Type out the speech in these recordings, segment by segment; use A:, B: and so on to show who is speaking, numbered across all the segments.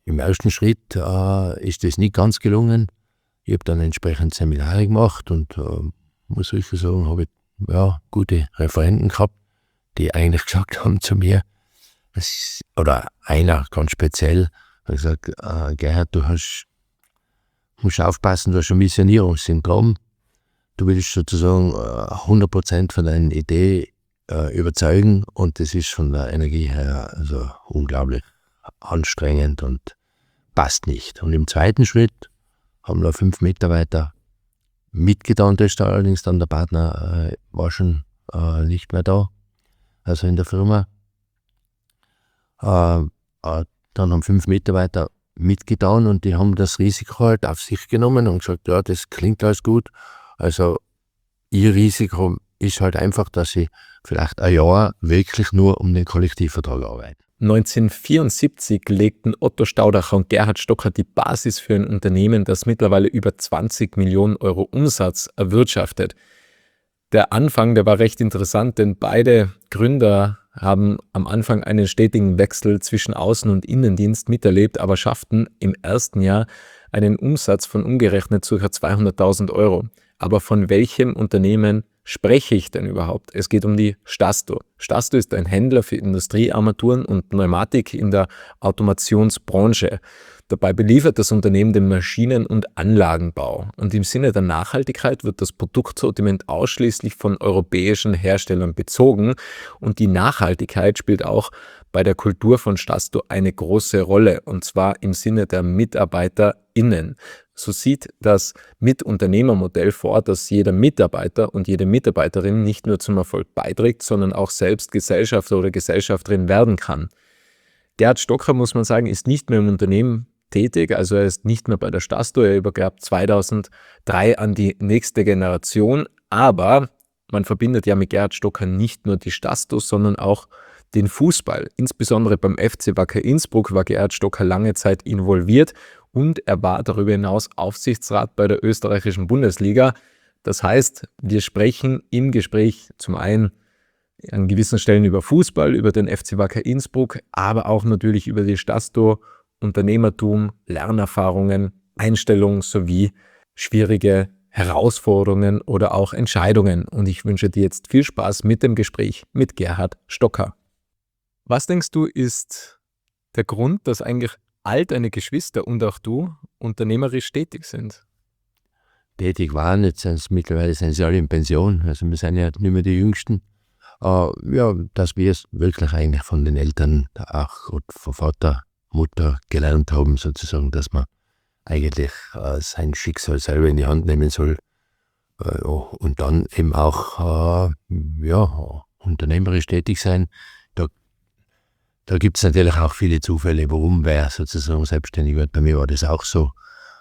A: Im ersten Schritt ist das nicht ganz gelungen. Ich habe dann entsprechend Seminare gemacht und muss wirklich sagen, habe ich gute Referenten gehabt, die eigentlich gesagt haben zu mir, oder einer ganz speziell, hat gesagt, Gerhard, du musst aufpassen, du hast ein Missionierungssyndrom. Du willst sozusagen 100% von deiner Idee überzeugen und das ist von der Energie her also unglaublich anstrengend und passt nicht. Und im zweiten Schritt haben noch 5 Mitarbeiter mitgetan, das ist allerdings dann der Partner war schon nicht mehr da, also in der Firma. Dann haben 5 Mitarbeiter mitgetan und die haben das Risiko halt auf sich genommen und gesagt, ja, das klingt alles gut. Also ihr Risiko ist halt einfach, dass sie vielleicht ein Jahr wirklich nur um den Kollektivvertrag arbeiten.
B: 1974 legten Otto Staudacher und Gerhard Stocker die Basis für ein Unternehmen, das mittlerweile über 20 Millionen Euro Umsatz erwirtschaftet. Der Anfang, der war recht interessant, denn beide Gründer haben am Anfang einen stetigen Wechsel zwischen Außen- und Innendienst miterlebt, aber schafften im ersten Jahr einen Umsatz von umgerechnet ca. 200.000 Euro. Aber von welchem Unternehmen spreche ich denn überhaupt? Es geht um die Stasto. Stasto ist ein Händler für Industriearmaturen und Pneumatik in der Automationsbranche. Dabei beliefert das Unternehmen den Maschinen- und Anlagenbau. Und im Sinne der Nachhaltigkeit wird das Produktsortiment ausschließlich von europäischen Herstellern bezogen. Und die Nachhaltigkeit spielt auch bei der Kultur von Stasto eine große Rolle, und zwar im Sinne der MitarbeiterInnen. So sieht das Mitunternehmermodell vor, dass jeder Mitarbeiter und jede Mitarbeiterin nicht nur zum Erfolg beiträgt, sondern auch selbst Gesellschafter oder Gesellschafterin werden kann. Gerhard Stocker, muss man sagen, ist nicht mehr im Unternehmen tätig, also er ist nicht mehr bei der Stasto, er übergab 2003 an die nächste Generation, aber man verbindet ja mit Gerhard Stocker nicht nur die Stasto, sondern auch den Fußball. Insbesondere beim FC Wacker Innsbruck war Gerhard Stocker lange Zeit involviert und er war darüber hinaus Aufsichtsrat bei der österreichischen Bundesliga. Das heißt, wir sprechen im Gespräch zum einen an gewissen Stellen über Fußball, über den FC Wacker Innsbruck, aber auch natürlich über die Stasto, Unternehmertum, Lernerfahrungen, Einstellung sowie schwierige Herausforderungen oder auch Entscheidungen. Und ich wünsche dir jetzt viel Spaß mit dem Gespräch mit Gerhard Stocker. Was denkst du, ist der Grund, dass eigentlich all deine Geschwister und auch du unternehmerisch tätig sind?
A: Tätig waren, mittlerweile sind sie alle in Pension, also wir sind ja nicht mehr die Jüngsten. Dass wir es wirklich eigentlich von den Eltern, auch von Vater, Mutter gelernt haben, sozusagen, dass man eigentlich sein Schicksal selber in die Hand nehmen soll und dann eben auch unternehmerisch tätig sein. Da gibt es natürlich auch viele Zufälle, warum wer sozusagen selbstständig wird. Bei mir war das auch so.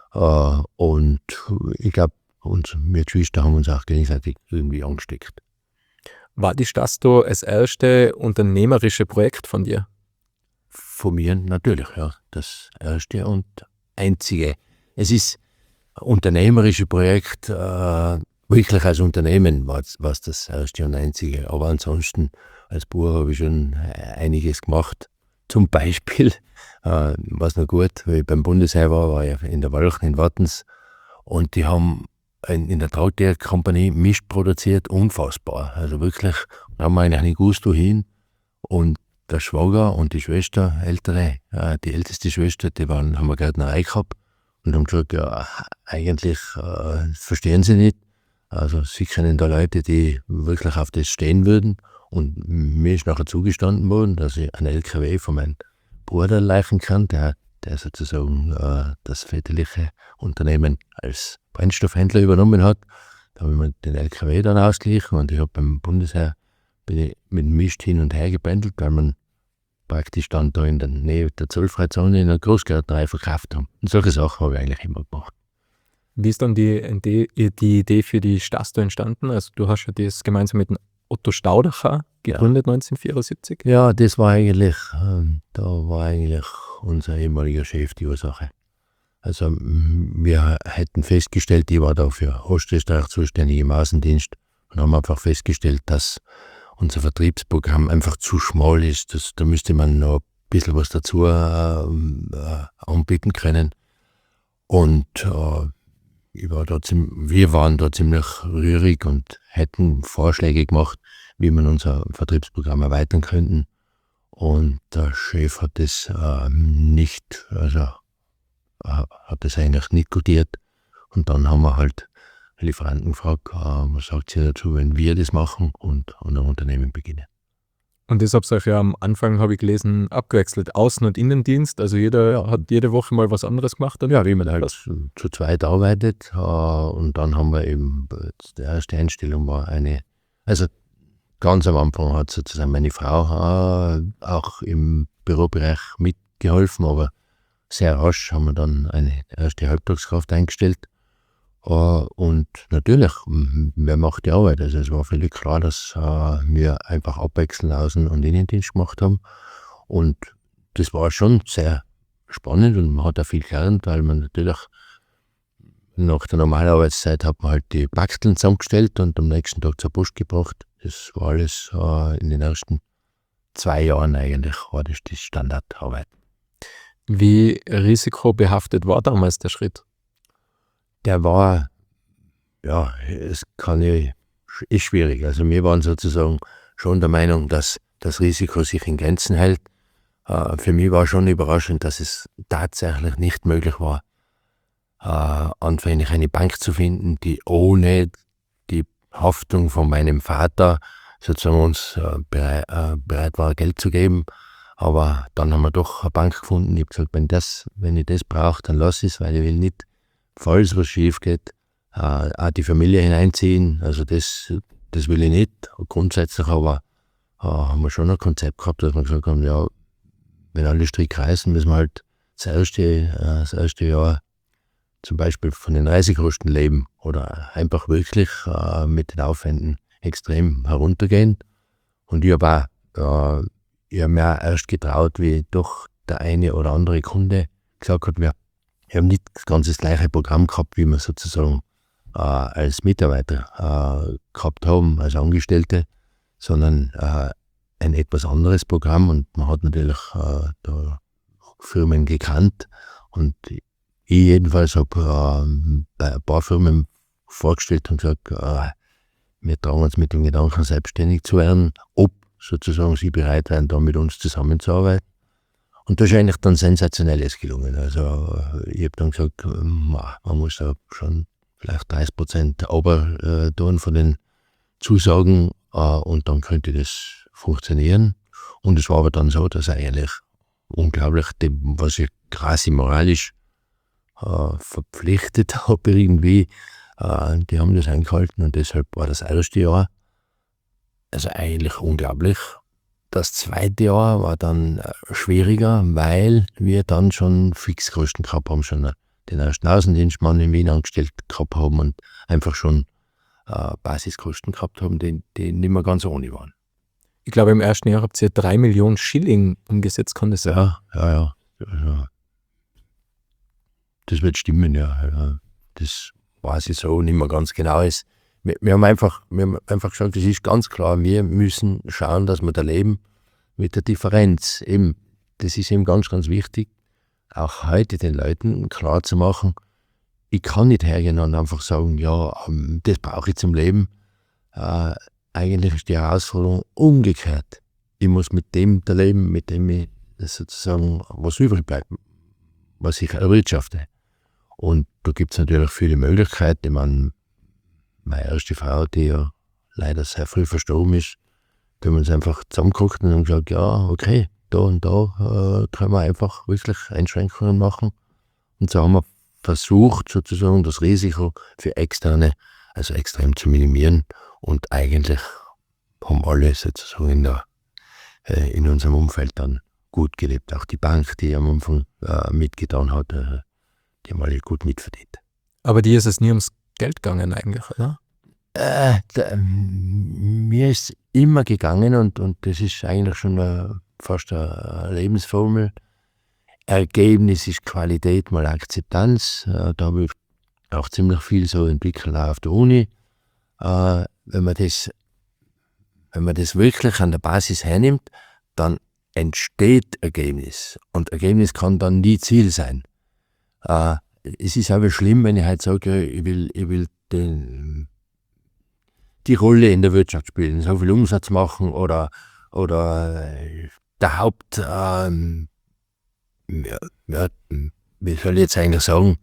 A: Und ich glaube, wir Geschwister haben uns auch gegenseitig irgendwie angesteckt.
B: War die Stasto das erste unternehmerische Projekt von dir?
A: Von mir natürlich, ja. Das erste und einzige. Es ist ein unternehmerisches Projekt, wirklich als Unternehmen war es das erste und einzige. Aber ansonsten als Bauer habe ich schon einiges gemacht. Zum Beispiel, was noch gut, weil ich beim Bundesheer war ich in der Walchen in Wattens und die haben in der Trautierkompanie Mist produziert, unfassbar. Also wirklich, da haben wir eigentlich nicht gewusst, wohin. Und der Schwager und die Schwester, die älteste Schwester, haben wir Gärtnerei gehabt und haben gesagt, ja, eigentlich verstehen sie nicht. Also sie kennen da Leute, die wirklich auf das stehen würden. Und mir ist nachher zugestanden worden, dass ich einen LKW von meinem Bruder leihen kann, der sozusagen das väterliche Unternehmen als Brennstoffhändler übernommen hat. Da habe ich mir den LKW dann ausgeglichen und ich habe beim Bundesheer bin ich mit dem Mist hin und her gependelt, weil man praktisch dann da in der Nähe der Zollfreizone in der Großgärtnerei verkauft haben. Und solche Sachen habe ich eigentlich immer gemacht.
B: Wie ist dann die Idee für die Stasto entstanden? Also du hast ja das gemeinsam mit dem Otto Staudacher gegründet, 1974?
A: Ja, das war eigentlich, da war eigentlich unser ehemaliger Chef die Ursache. Also wir hätten festgestellt, ich war da für Ostösterreich zuständig im Außendienst und haben einfach festgestellt, dass unser Vertriebsprogramm einfach zu schmal ist. Da müsste man noch ein bisschen was dazu anbieten können. Und wir waren da ziemlich rührig und hätten Vorschläge gemacht, wie wir unser Vertriebsprogramm erweitern könnten. Und der Chef hat das hat das eigentlich nicht gutiert. Und dann haben wir halt Lieferanten gefragt, was sagt ihr dazu, wenn wir das machen und ein Unternehmen beginnen.
B: Und das habt ihr euch ja am Anfang, habe ich gelesen, abgewechselt. Außen- und Innendienst, also jeder hat jede Woche mal was anderes gemacht.
A: Ja, wie man halt zu zweit arbeitet. Und dann haben wir eben, die erste Einstellung war also ganz am Anfang hat sozusagen meine Frau auch im Bürobereich mitgeholfen, aber sehr rasch haben wir dann eine erste Halbtagskraft eingestellt. Und natürlich, wer macht die Arbeit? Also es war völlig klar, dass wir einfach abwechselnd Außen- und Innendienst gemacht haben. Und das war schon sehr spannend und man hat auch viel gelernt, weil man natürlich nach der normalen Arbeitszeit hat man halt die Baxteln zusammengestellt und am nächsten Tag zur Post gebracht. Das war alles in den ersten 2 Jahren eigentlich, war das die Standardarbeit.
B: Wie risikobehaftet war damals der Schritt?
A: Der war, ist schwierig. Also wir waren sozusagen schon der Meinung, dass das Risiko sich in Grenzen hält. Für mich war schon überraschend, dass es tatsächlich nicht möglich war, anfänglich eine Bank zu finden, die ohne die Haftung von meinem Vater sozusagen uns bereit war, Geld zu geben. Aber dann haben wir doch eine Bank gefunden. Ich habe gesagt, wenn ich das brauche, dann lass es, weil ich will nicht, falls was schief geht, auch die Familie hineinziehen. Also das will ich nicht. Grundsätzlich aber haben wir schon ein Konzept gehabt, dass wir gesagt haben, ja, wenn alle Stricke reißen, müssen wir halt das erste Jahr zum Beispiel von den Reisekosten leben oder einfach wirklich mit den Aufwänden extrem heruntergehen. Und ich habe auch mir erst getraut, wie doch der eine oder andere Kunde gesagt hat, wir haben nicht ganz das gleiche Programm gehabt, wie wir sozusagen als Mitarbeiter gehabt haben, als Angestellte, sondern ein etwas anderes Programm und man hat natürlich da Firmen gekannt und ich jedenfalls habe bei ein paar Firmen vorgestellt und gesagt, wir tragen uns mit dem Gedanken, selbstständig zu werden, ob sozusagen sie bereit wären, da mit uns zusammenzuarbeiten. Und da ist eigentlich dann Sensationelles gelungen. Also ich habe dann gesagt, man muss da schon vielleicht 30% aber tun von den Zusagen und dann könnte das funktionieren. Und es war aber dann so, dass eigentlich unglaublich, was ich quasi moralisch verpflichtet habe irgendwie, die haben das eingehalten und deshalb war das erste Jahr also eigentlich unglaublich. Das zweite Jahr war dann schwieriger, weil wir dann schon Fixkosten gehabt haben, schon den ersten Außendienstmann in Wien angestellt gehabt haben und einfach schon Basiskosten gehabt haben, die nicht mehr ganz ohne waren.
B: Ich glaube, im ersten Jahr habt ihr 3 Millionen Schilling umgesetzt, kann das sein?
A: Ja. Also, das wird stimmen, ja. Das weiß ich so nicht mehr ganz genau. Wir haben einfach gesagt, es ist ganz klar, wir müssen schauen, dass wir da leben mit der Differenz. Eben, das ist eben ganz, ganz wichtig, auch heute den Leuten klar zu machen, ich kann nicht hergehen und einfach sagen, ja, das brauche ich zum Leben. Eigentlich ist die Herausforderung umgekehrt. Ich muss mit dem da leben, mit dem ich sozusagen was übrig bleibt, was ich erwirtschafte. Und da gibt es natürlich viele Möglichkeiten. Ich meine, meine erste Frau, die ja leider sehr früh verstorben ist, da haben wir uns einfach zusammengeguckt und haben gesagt, ja, okay, da und da können wir einfach wirklich Einschränkungen machen. Und so haben wir versucht, sozusagen das Risiko für Externe also extrem zu minimieren. Und eigentlich haben alle sozusagen in unserem Umfeld dann gut gelebt. Auch die Bank, die am Anfang mitgetan hat, die haben alle gut mitverdient.
B: Aber dir ist es nie ums Geld gegangen eigentlich, oder?
A: Mir ist immer gegangen und das ist eigentlich schon fast eine Lebensformel. Ergebnis ist Qualität mal Akzeptanz. Da habe ich auch ziemlich viel so entwickelt auch auf der Uni. Wenn man das wirklich an der Basis hernimmt, dann entsteht Ergebnis. Und Ergebnis kann dann nie Ziel sein. Es ist aber schlimm, wenn ich halt sage, ich will die Rolle in der Wirtschaft spielen, so viel Umsatz machen oder der Haupt, wie soll ich jetzt eigentlich sagen,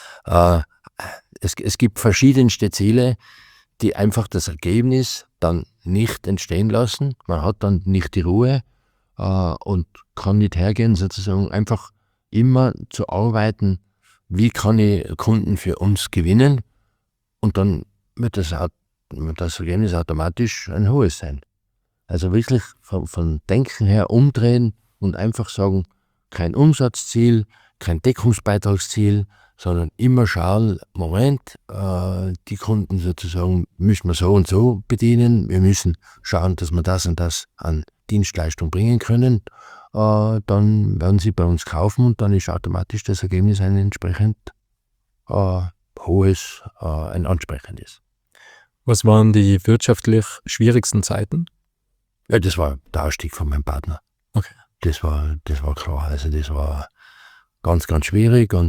A: es gibt verschiedenste Ziele, die einfach das Ergebnis dann nicht entstehen lassen. Man hat dann nicht die Ruhe und kann nicht hergehen, sozusagen einfach immer zu arbeiten, wie kann ich Kunden für uns gewinnen, und dann wird das Ergebnis automatisch ein hohes sein. Also wirklich von Denken her umdrehen und einfach sagen, kein Umsatzziel, kein Deckungsbeitragsziel, sondern immer schauen, Moment, die Kunden sozusagen müssen wir so und so bedienen, wir müssen schauen, dass wir das und das an Dienstleistung bringen können, dann werden sie bei uns kaufen und dann ist automatisch das Ergebnis ein entsprechend hohes, ein ansprechendes.
B: Was waren die wirtschaftlich schwierigsten Zeiten?
A: Ja, das war der Ausstieg von meinem Partner.
B: Okay.
A: Das war klar, also das war ganz, ganz schwierig, und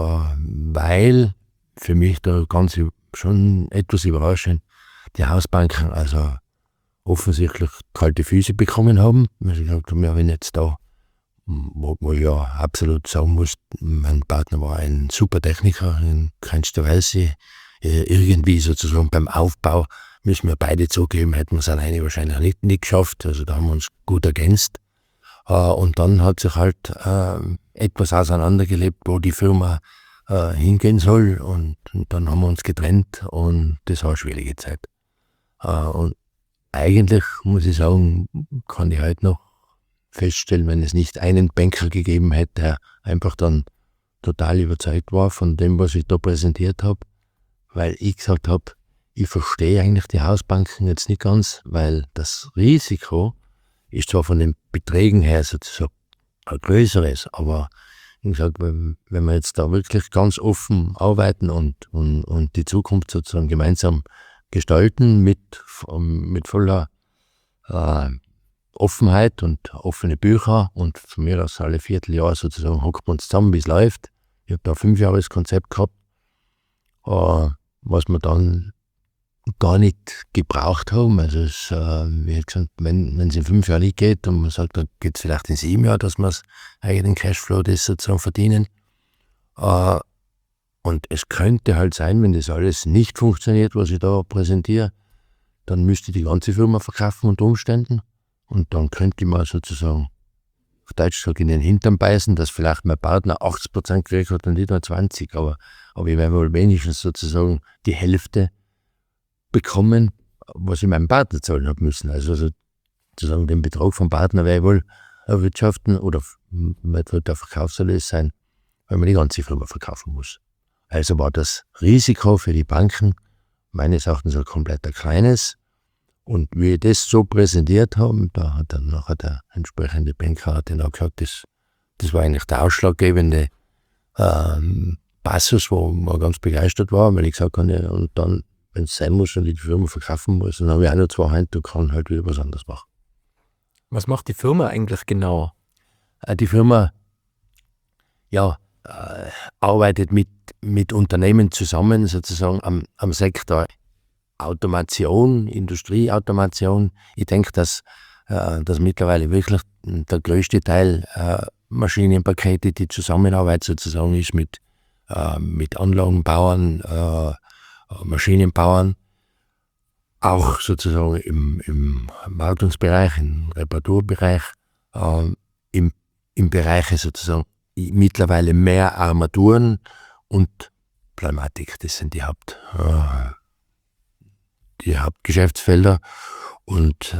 A: weil für mich da ganz schon etwas überraschend die Hausbanken also offensichtlich kalte Füße bekommen haben. Weil sie gesagt haben, ja, wenn jetzt da, wo ich ja absolut sagen muss, mein Partner war ein super Techniker in keinster Weise, irgendwie sozusagen beim Aufbau, müssen wir beide zugeben, hätten wir es alleine wahrscheinlich nicht geschafft, also da haben wir uns gut ergänzt. Und dann hat sich halt etwas auseinandergelebt, wo die Firma hingehen soll, und dann haben wir uns getrennt, und das war eine schwierige Zeit. Und eigentlich, muss ich sagen, kann ich heute noch feststellen, wenn es nicht einen Banker gegeben hätte, der einfach dann total überzeugt war von dem, was ich da präsentiert habe, weil ich gesagt habe, ich verstehe eigentlich die Hausbanken jetzt nicht ganz, weil das Risiko ist zwar von den Beträgen her sozusagen ein größeres, aber wie gesagt, wenn wir jetzt da wirklich ganz offen arbeiten und die Zukunft sozusagen gemeinsam gestalten mit voller Offenheit und offene Bücher, und von mir aus alle Vierteljahr sozusagen hocken wir uns zusammen, wie es läuft. Ich habe da 5-Jahres-Konzept gehabt, was wir dann gar nicht gebraucht haben. Also wie gesagt, wenn es in 5 Jahren nicht geht und man sagt, dann geht es vielleicht in 7 Jahren, dass wir das eigenen Cashflow das sozusagen verdienen. Und es könnte halt sein, wenn das alles nicht funktioniert, was ich da präsentiere, dann müsste ich die ganze Firma verkaufen unter Umständen, und dann könnte ich mal sozusagen auf Deutsch sagen, in den Hintern beißen, dass vielleicht mein Partner 80% gekriegt hat und nicht nur 20%, aber ich werde wohl wenigstens sozusagen die Hälfte bekommen, was ich meinem Partner zahlen habe müssen. Also sozusagen den Betrag vom Partner werde ich wohl erwirtschaften, oder wird der Verkaufserlös sein, weil man die ganze Firma verkaufen muss. Also war das Risiko für die Banken meines Erachtens ein komplett kleines. Und wie wir das so präsentiert haben, da hat dann nachher der entsprechende Banker dann auch gesagt, das war eigentlich der ausschlaggebende Passus, wo man ganz begeistert war, weil ich gesagt habe, ja, und dann, wenn es sein muss und ich die Firma verkaufen muss, dann habe ich auch noch 2 Hände, du kannst halt wieder was anderes machen.
B: Was macht die Firma eigentlich genau?
A: Die Firma arbeitet mit Unternehmen zusammen, sozusagen am Sektor Automation, Industrieautomation. Ich denke, dass mittlerweile wirklich der größte Teil Maschinenpakete, die Zusammenarbeit sozusagen ist mit Anlagenbauern, Maschinenbauern, auch sozusagen im Wartungsbereich, im Reparaturbereich, im Bereich sozusagen mittlerweile mehr Armaturen und Pneumatik. Das sind die Hauptgeschäftsfelder, und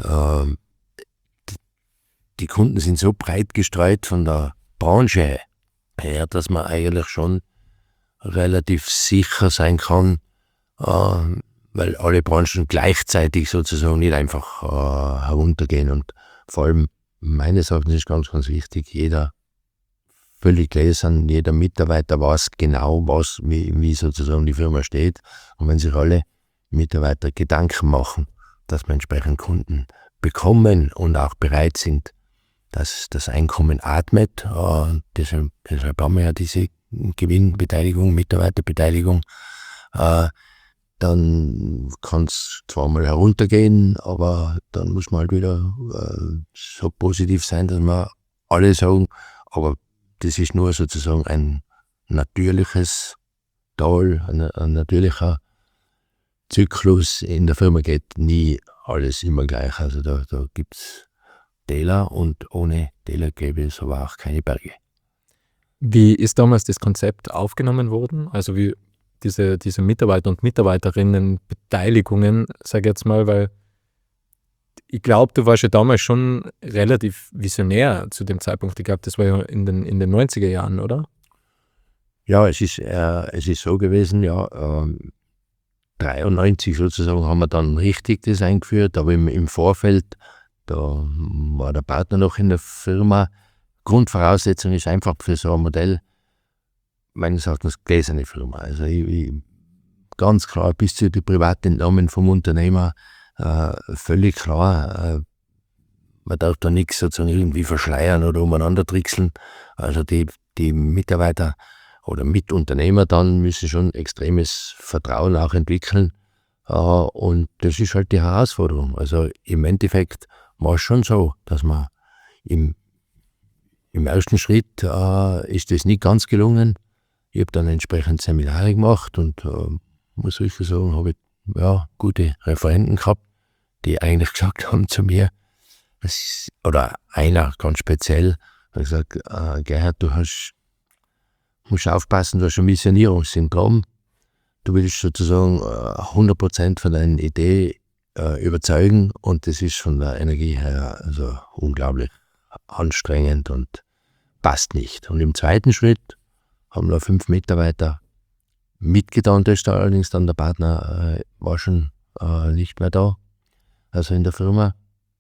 A: die Kunden sind so breit gestreut von der Branche her, dass man eigentlich schon relativ sicher sein kann, weil alle Branchen gleichzeitig sozusagen nicht einfach heruntergehen, und vor allem meines Erachtens ist ganz, ganz wichtig, jeder völlig gläsern, jeder Mitarbeiter weiß genau, wie sozusagen die Firma steht, und wenn sich alle Mitarbeiter Gedanken machen, dass wir entsprechend Kunden bekommen und auch bereit sind, dass das Einkommen atmet. Deshalb haben wir ja diese Gewinnbeteiligung, Mitarbeiterbeteiligung. Dann kann es zwar mal heruntergehen, aber dann muss man halt wieder so positiv sein, dass wir alle sagen, aber das ist nur sozusagen ein natürliches Tal, ein natürlicher Zyklus. In der Firma geht nie alles immer gleich. Also da gibt es Täler und ohne Täler gäbe es aber auch keine Berge.
B: Wie ist damals das Konzept aufgenommen worden? Also wie diese Mitarbeiter und Mitarbeiterinnen Beteiligungen, sage ich jetzt mal, weil ich glaube, du warst ja damals schon relativ visionär zu dem Zeitpunkt. Ich glaube, das war ja in den 90er Jahren, oder?
A: Ja, es ist so gewesen, ja, 93 sozusagen haben wir dann richtig das eingeführt, aber im Vorfeld, da war der Partner noch in der Firma. Grundvoraussetzung ist einfach für so ein Modell, meines Erachtens, gläserne Firma. Also ganz klar, bis zu den Privatentnahmen vom Unternehmer, völlig klar, man darf da nichts sozusagen irgendwie verschleiern oder umeinander trickseln. Also die Mitarbeiter oder Mitunternehmer dann müssen schon extremes Vertrauen auch entwickeln. Und das ist halt die Herausforderung. Also im Endeffekt war es schon so, dass man im ersten Schritt ist das nicht ganz gelungen. Ich habe dann entsprechend Seminare gemacht und muss wirklich sagen, habe ich gute Referenten gehabt, die eigentlich gesagt haben zu mir, oder einer ganz speziell, hat gesagt, Gerhard, du musst aufpassen, du hast ein Visionierungssyndrom. Du willst sozusagen 100% von deiner Idee überzeugen und das ist von der Energie her also unglaublich anstrengend und passt nicht. Und im zweiten Schritt haben wir 5 Mitarbeiter mitgetan, das ist allerdings dann der Partner war schon nicht mehr da, also in der Firma.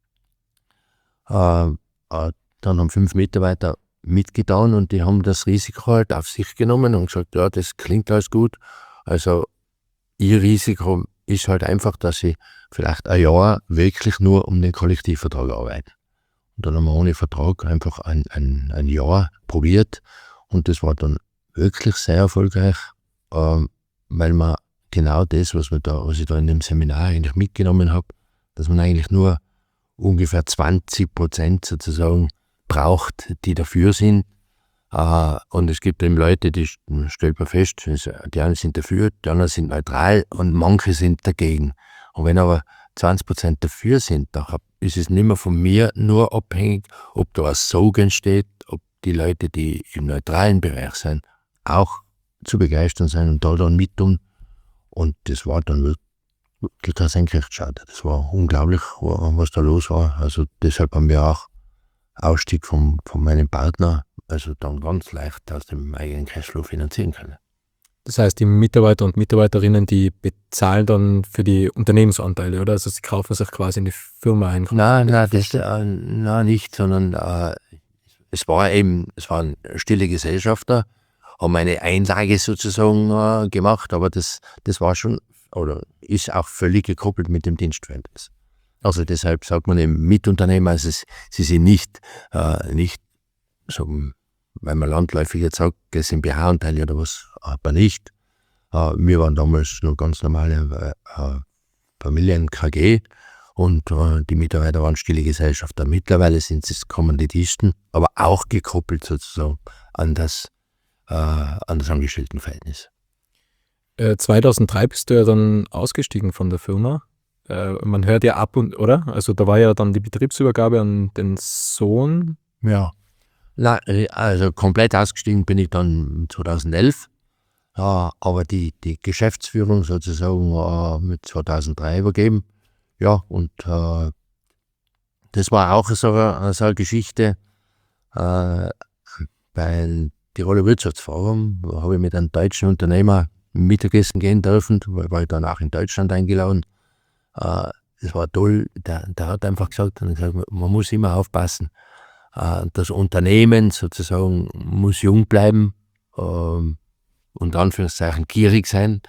A: Dann haben 5 Mitarbeiter mitgetan und die haben das Risiko halt auf sich genommen und gesagt, ja, das klingt alles gut. Also ihr Risiko ist halt einfach, dass sie vielleicht ein Jahr wirklich nur um den Kollektivvertrag arbeiten. Und dann haben wir ohne Vertrag einfach ein Jahr probiert und das war dann wirklich sehr erfolgreich, weil man genau das, was ich da in dem Seminar eigentlich mitgenommen habe, dass man eigentlich nur ungefähr 20% sozusagen braucht, die dafür sind. Und es gibt eben Leute, die stellt man fest, die einen sind dafür, die anderen sind neutral und manche sind dagegen. Und wenn aber 20% dafür sind, dann ist es nicht mehr von mir nur abhängig, ob da ein Sog entsteht, ob die Leute, die im neutralen Bereich sind, auch zu begeistern sein und da dann mit tun. Und das war dann wirklich eine Senkrechtstarter. Das war unglaublich, was da los war. Also deshalb haben wir auch Ausstieg von meinem Partner, also dann ganz leicht aus dem eigenen Cashflow finanzieren können.
B: Das heißt, die Mitarbeiter und Mitarbeiterinnen, die bezahlen dann für die Unternehmensanteile, oder? Also sie kaufen sich quasi in die Firma ein.
A: Nein, nicht, sondern es waren stille Gesellschafter, haben eine Einlage sozusagen gemacht, aber das war schon, oder ist auch völlig gekoppelt mit dem Dienstverhältnis. Also deshalb sagt man eben Mitunternehmer, also sie sind nicht so, weil man landläufig jetzt sagt, GmbH-Anteile oder was, aber nicht. Wir waren damals nur ganz normale Familien-KG und die Mitarbeiter waren stille Gesellschafter. Mittlerweile sind es Kommanditisten, aber auch gekoppelt sozusagen an das Angestelltenverhältnis.
B: 2003 bist du ja dann ausgestiegen von der Firma. Man hört ja ab und, oder? Also da war ja dann die Betriebsübergabe an den Sohn.
A: Ja. Also komplett ausgestiegen bin ich dann 2011. Aber die Geschäftsführung sozusagen mit 2003 übergeben. Ja, und das war auch so eine Geschichte. Bei Tiroler Wirtschaftsforum habe ich mit einem deutschen Unternehmer Mittagessen gehen dürfen, war ich dann auch in Deutschland eingeladen. Das war toll. Der hat einfach gesagt, man muss immer aufpassen. Das Unternehmen sozusagen muss jung bleiben, unter Anführungszeichen gierig sein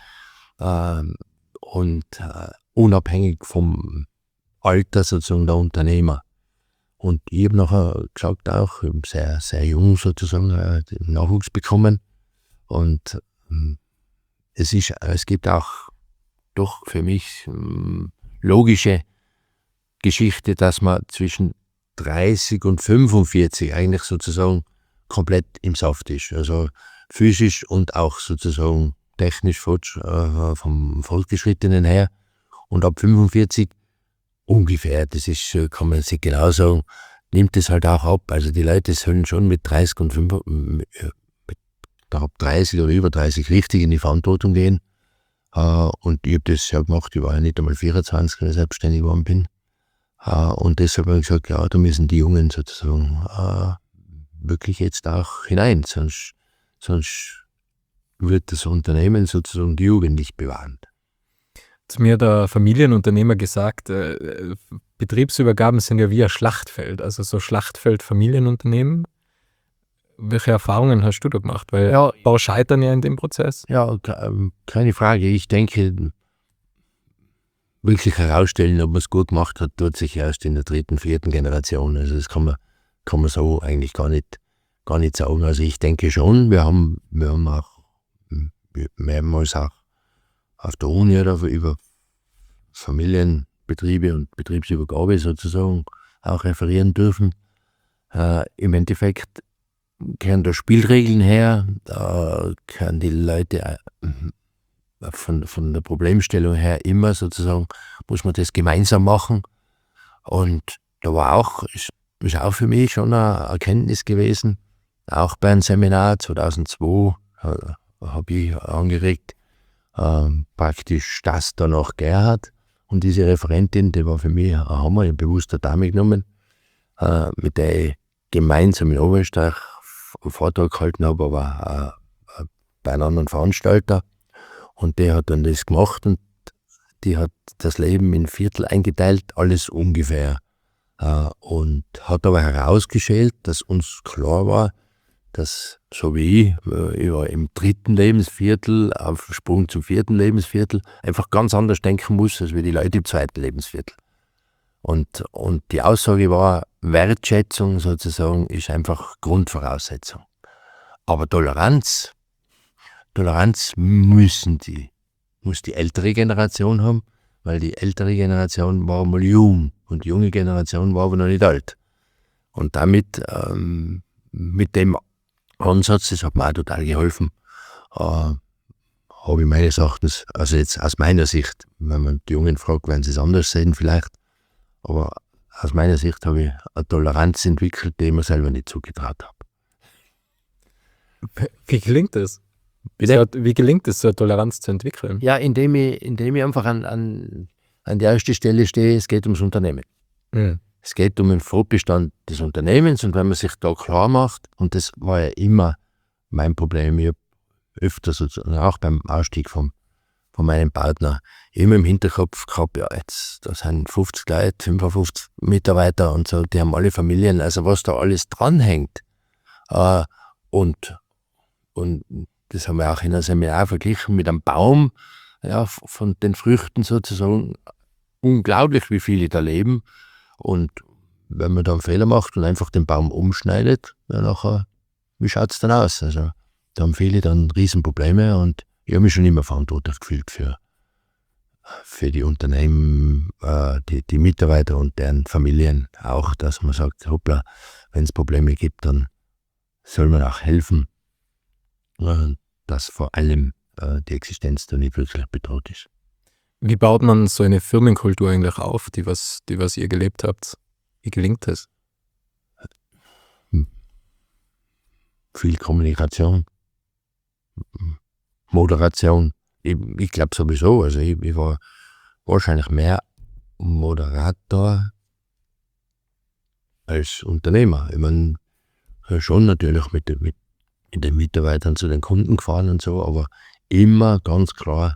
A: und unabhängig vom Alter sozusagen der Unternehmer. Und ich habe nachher gesagt auch, sehr, sehr jung sozusagen, den Nachwuchs bekommen. Und es gibt auch doch für mich logische Geschichte, dass man zwischen 30 und 45 eigentlich sozusagen komplett im Saft ist. Also physisch und auch sozusagen technisch vom Fortgeschrittenen her. Und ab 45 ungefähr, das ist, kann man sich genau sagen, nimmt es halt auch ab. Also die Leute sollen schon mit 30 und 5, ab 30 oder über 30 richtig in die Verantwortung gehen. Und ich habe das ja gemacht, ich war ja nicht einmal 24, als ich selbstständig geworden bin. Und deshalb habe ich gesagt, ja, da müssen die Jungen sozusagen wirklich jetzt auch hinein, sonst wird das Unternehmen sozusagen die Jugend nicht bewahren.
B: Zu mir hat der Familienunternehmer gesagt, Betriebsübergaben sind ja wie ein Schlachtfeld, also so Schlachtfeld-Familienunternehmen. Welche Erfahrungen hast du da gemacht? Weil
A: Ja,
B: ein paar scheitern ja in dem Prozess.
A: ja, keine Frage. Ich denke, wirklich herausstellen, ob man es gut gemacht hat, tut sich erst in der 3., 4. Generation. Also das kann man so eigentlich gar nicht sagen. Also ich denke schon, wir haben auch mehrmals auch auf der Uni oder über Familienbetriebe und Betriebsübergabe sozusagen auch referieren dürfen. Im Endeffekt kehren da Spielregeln her, da können die Leute von der Problemstellung her immer sozusagen, muss man das gemeinsam machen. Und da war auch, ist auch für mich schon eine Erkenntnis gewesen, auch bei einem Seminar 2002 habe ich angeregt, praktisch das dann auch Gerhard und diese Referentin, die war für mich ein Hammer, ich habe bewusst eine Dame genommen, mit der ich gemeinsam in Oberösterreich einen Vortrag gehalten habe, aber bei einem anderen Veranstalter. Und der hat dann das gemacht und die hat das Leben in Viertel eingeteilt, alles ungefähr. Und hat aber herausgeschält, dass uns klar war, dass, so wie ich war im 3. Lebensviertel, auf dem Sprung zum 4. Lebensviertel, einfach ganz anders denken muss, als wie die Leute im 2. Lebensviertel. Und die Aussage war, Wertschätzung sozusagen ist einfach Grundvoraussetzung. Aber Toleranz muss die ältere Generation haben, weil die ältere Generation war mal jung und die junge Generation war aber noch nicht alt. Und damit, mit dem Ansatz, das hat mir auch total geholfen, habe ich meines Erachtens, also jetzt aus meiner Sicht, wenn man die Jungen fragt, werden sie es anders sehen vielleicht, aber aus meiner Sicht habe ich eine Toleranz entwickelt, die ich mir selber nicht zugetraut habe.
B: Wie gelingt das? Wie gelingt es, so eine Toleranz zu entwickeln?
A: Ja, indem ich einfach an die erste Stelle stehe, es geht ums Unternehmen.
B: Mhm.
A: Es geht um den Fortbestand des Unternehmens und wenn man sich da klar macht, und das war ja immer mein Problem, ich habe öfter sozusagen auch beim Ausstieg von meinem Partner immer im Hinterkopf gehabt, ja jetzt, da sind 50 Leute, 55 Mitarbeiter und so, die haben alle Familien, also was da alles dranhängt. Und das haben wir auch in einem Seminar verglichen mit einem Baum, ja, von den Früchten sozusagen, unglaublich, wie viele da leben. Und wenn man da einen Fehler macht und einfach den Baum umschneidet, ja, nachher, wie schaut es dann aus? Also, da haben viele dann Riesenprobleme und ich habe mich schon immer verantwortlich gefühlt für die Unternehmen, die Mitarbeiter und deren Familien auch, dass man sagt, hoppla, wenn es Probleme gibt, dann soll man auch helfen, dass vor allem die Existenz da nicht wirklich bedroht ist.
B: Wie baut man so eine Firmenkultur eigentlich auf, die was ihr gelebt habt? Wie gelingt das?
A: Viel Kommunikation, Moderation. Ich glaube sowieso, also ich war wahrscheinlich mehr Moderator als Unternehmer. Ich meine, schon natürlich mit den Mitarbeitern zu den Kunden gefahren und so, aber immer ganz klar,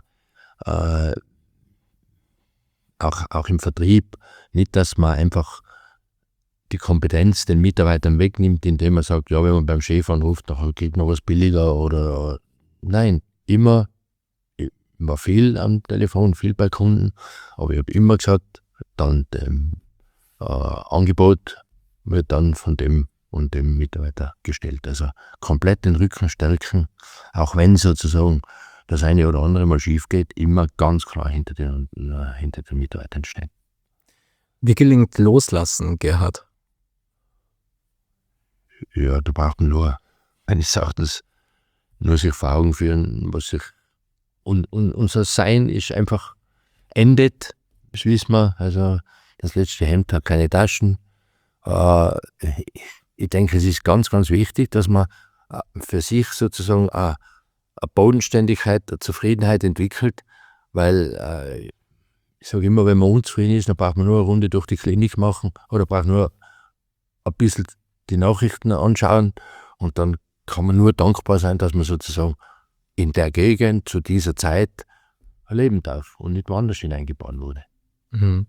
A: auch im Vertrieb, nicht, dass man einfach die Kompetenz den Mitarbeitern wegnimmt, indem man sagt, ja, wenn man beim Chef anruft, dann geht noch was billiger oder nein, immer, ich war viel am Telefon, viel bei Kunden, aber ich habe immer gesagt, dann Angebot wird dann von dem und dem Mitarbeiter gestellt. Also komplett den Rücken stärken, auch wenn sozusagen das eine oder andere mal schief geht, immer ganz klar hinter den Mitarbeitern stehen.
B: Wie gelingt Loslassen, Gerhard?
A: Ja, da braucht man nur, meines Erachtens, nur sich vor Augen führen, was sich, und unser Sein ist einfach endet, das wissen wir, also das letzte Hemd hat keine Taschen. Ich denke, es ist ganz, ganz wichtig, dass man für sich sozusagen eine Bodenständigkeit, eine Zufriedenheit entwickelt, weil ich sage immer, wenn man unzufrieden ist, dann braucht man nur eine Runde durch die Klinik machen oder braucht nur ein bisschen die Nachrichten anschauen und dann kann man nur dankbar sein, dass man sozusagen in der Gegend zu dieser Zeit leben darf und nicht woanders hineingeboren wurde.
B: Mhm.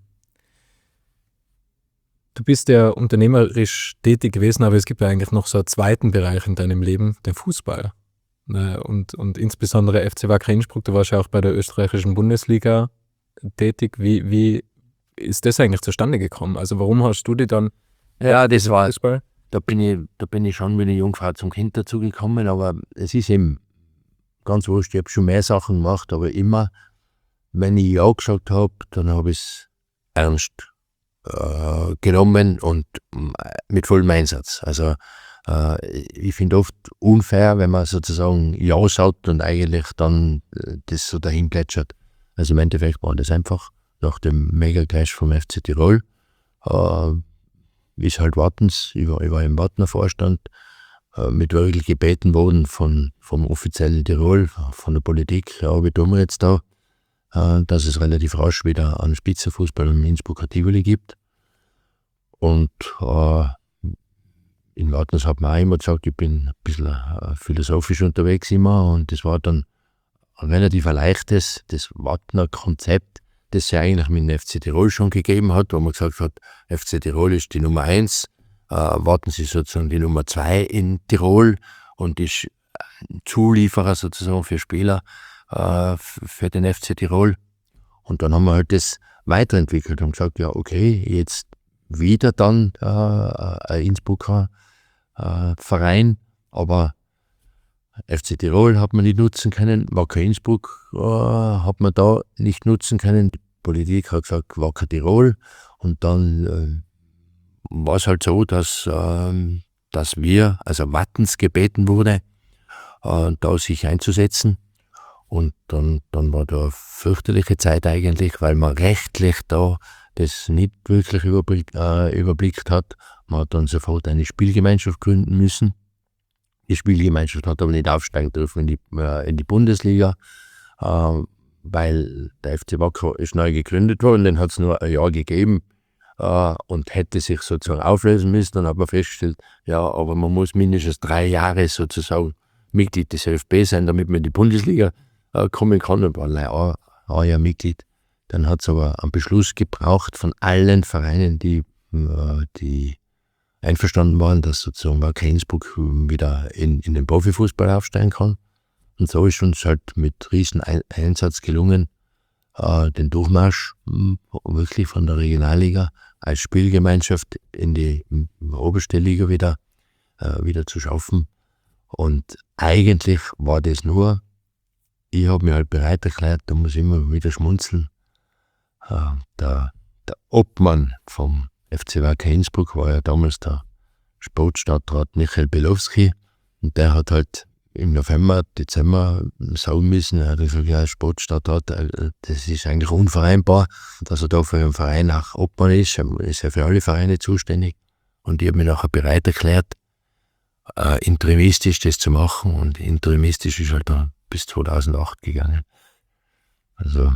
B: Du bist ja unternehmerisch tätig gewesen, aber es gibt ja eigentlich noch so einen zweiten Bereich in deinem Leben, den Fußball. Und insbesondere FC Wacker Innsbruck, du warst ja auch bei der österreichischen Bundesliga tätig. Wie ist das eigentlich zustande gekommen? Also warum hast du dich dann
A: Ja, das war,
B: Fußball?
A: da bin ich schon wie eine Jungfrau zum Kind dazugekommen, aber es ist eben ganz wurscht, ich habe schon mehr Sachen gemacht, aber immer, wenn ich Ja gesagt habe, dann habe ich es ernst genommen und mit vollem Einsatz. Also ich finde oft unfair, wenn man sozusagen Ja sagt und eigentlich dann das so dahin plätschert. Also im Endeffekt war das einfach nach dem Mega-Crash vom FC Tirol, ist halt Wattens, ich war im Wattner Vorstand, mit wirklich gebeten worden vom offiziellen Tirol, von der Politik, ja, wie tun wir jetzt da, dass es relativ rasch wieder einen Spitzenfußball im Innsbrucker Tivoli gibt. Und in Wattens hat man auch immer gesagt, ich bin ein bisschen philosophisch unterwegs immer und das war dann ein relativ leichtes, das Wattner Konzept, das es ja eigentlich mit dem FC Tirol schon gegeben hat, wo man gesagt hat, FC Tirol ist die Nummer 1, Wattens ist sozusagen die Nummer 2 in Tirol und ist Zulieferer sozusagen für Spieler für den FC Tirol. Und dann haben wir halt das weiterentwickelt und gesagt, ja okay, jetzt wieder dann ein Innsbrucker Verein, aber FC Tirol hat man nicht nutzen können, Wacker Innsbruck hat man da nicht nutzen können. Die Politik hat gesagt, Wacker Tirol. Und dann war es halt so, dass wir, also Wattens, gebeten wurde, da sich einzusetzen. Und dann war da eine fürchterliche Zeit eigentlich, weil man rechtlich da das nicht wirklich überblickt hat. Man hat dann sofort eine Spielgemeinschaft gründen müssen. Die Spielgemeinschaft hat aber nicht aufsteigen dürfen in die Bundesliga, weil der FC Wacker ist neu gegründet worden, den hat es nur ein Jahr gegeben und hätte sich sozusagen auflösen müssen. Dann hat man festgestellt, ja, aber man muss mindestens 3 Jahre sozusagen Mitglied des ÖFB sein, damit man in die Bundesliga kommen kann. Und war ein Jahr Mitglied. Dann hat es aber einen Beschluss gebraucht von allen Vereinen, die einverstanden waren, dass sozusagen Wacker Innsbruck wieder in den Profifußball aufsteigen kann. Und so ist uns halt mit riesen Einsatz gelungen, den Durchmarsch wirklich von der Regionalliga als Spielgemeinschaft in die oberste Liga wieder zu schaffen. Und eigentlich war das nur, ich habe mich halt bereit erklärt, da muss ich immer wieder schmunzeln. Der Obmann vom FC Wacker Innsbruck war ja damals der Sportstadtrat Michael Belowski und der hat halt im November, Dezember sagen müssen, er hat gesagt, ja, Sportstadtrat, das ist eigentlich unvereinbar, dass er da für einen Verein auch Obmann ist, er ist ja für alle Vereine zuständig und ich habe mich nachher bereit erklärt, interimistisch das zu machen und interimistisch ist halt dann bis 2008 gegangen. Also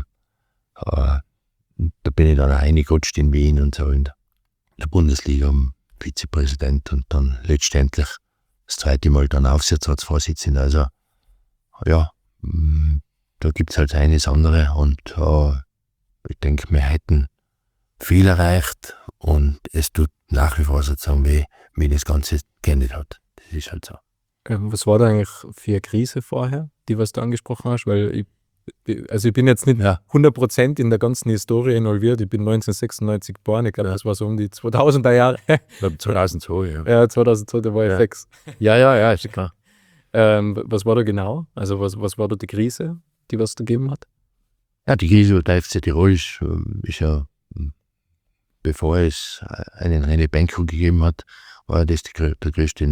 A: da bin ich dann reingerutscht in Wien und so in der Bundesliga Vizepräsident und dann letztendlich das zweite Mal dann Aufsichtsratsvorsitzender. Also ja, da gibt es halt eines andere und ich denke, wir hätten viel erreicht und es tut nach wie vor sozusagen weh, wie das Ganze geendet hat. Das ist halt so.
B: Was war da eigentlich für eine Krise vorher, die was du angesprochen hast? Weil ich Also ich bin jetzt nicht
A: Ja.
B: 100% in der ganzen Historie involviert. Ich bin 1996 geboren. Ich glaube, das war so um die 2000er Jahre.
A: Ich glaube 2002, ja.
B: Ja, 2002, da war ich
A: Ja.
B: fix.
A: Ja, ist klar.
B: Was war da genau? Also was war da die Krise, die was da gegeben hat?
A: Ja, die Krise der FC Tirol ist ja, bevor es einen René Benko gegeben hat, war das der größte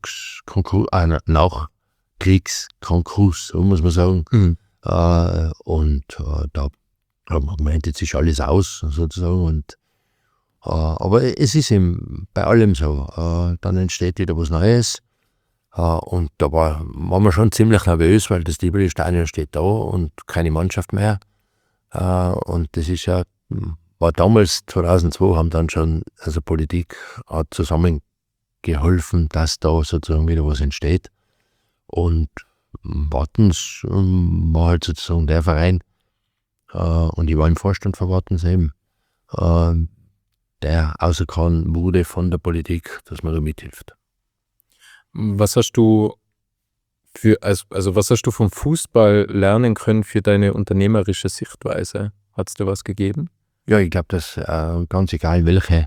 A: Nachkriegskonkurs, so muss man sagen. Da meint jetzt sich alles aus, sozusagen. Und, aber es ist eben bei allem so. Dann entsteht wieder was Neues. Und da waren wir schon ziemlich nervös, weil das Tivoli-Stadion steht da und keine Mannschaft mehr. Und das ist ja, war damals 2002, haben dann schon, also Politik hat zusammengeholfen, dass da sozusagen wieder was entsteht. Und Wattens war halt sozusagen der Verein, und ich war im Vorstand von Wattens eben, der auserkoren wurde von der Politik, dass man da mithilft.
B: Was hast du was hast du vom Fußball lernen können für deine unternehmerische Sichtweise? Hat es dir was gegeben?
A: Ja, ich glaube, dass ganz egal welche,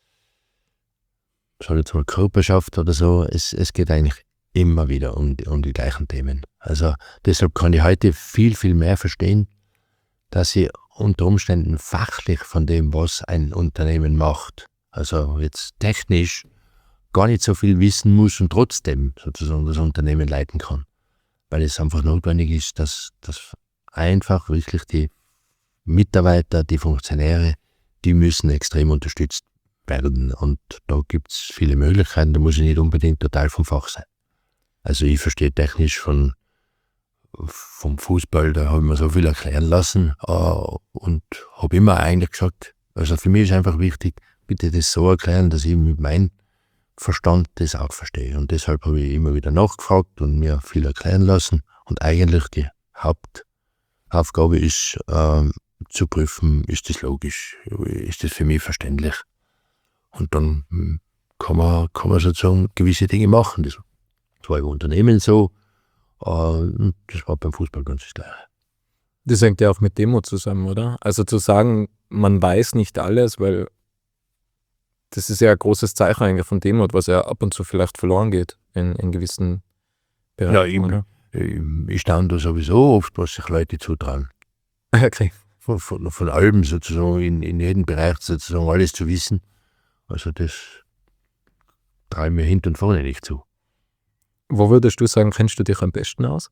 A: sag jetzt mal Körperschaft oder so, es geht eigentlich immer wieder um die gleichen Themen. Also deshalb kann ich heute viel, viel mehr verstehen, dass ich unter Umständen fachlich von dem, was ein Unternehmen macht, also jetzt technisch, gar nicht so viel wissen muss und trotzdem sozusagen das Unternehmen leiten kann. Weil es einfach notwendig ist, dass einfach wirklich die Mitarbeiter, die Funktionäre, die müssen extrem unterstützt werden. Und da gibt es viele Möglichkeiten, da muss ich nicht unbedingt total vom Fach sein. Also ich verstehe technisch vom Fußball, da habe ich mir so viel erklären lassen und habe immer eigentlich gesagt, also für mich ist einfach wichtig, bitte das so erklären, dass ich mit meinem Verstand das auch verstehe. Und deshalb habe ich immer wieder nachgefragt und mir viel erklären lassen. Und eigentlich die Hauptaufgabe ist, zu prüfen, ist das logisch, ist das für mich verständlich. Und dann kann man sozusagen gewisse Dinge machen. Das war im Unternehmen so, und das war beim Fußball ganz das Gleiche.
B: Das hängt ja auch mit Demut zusammen, oder? Also zu sagen, man weiß nicht alles, weil das ist ja ein großes Zeichen eigentlich von Demut, was ja ab und zu vielleicht verloren geht in gewissen Bereichen.
A: Ich staune da sowieso oft, was sich Leute zutrauen.
B: Okay.
A: Von allem sozusagen, in jedem Bereich sozusagen alles zu wissen. Also das traue ich mir hinten und vorne nicht zu.
B: Wo würdest du sagen, kennst du dich am besten aus?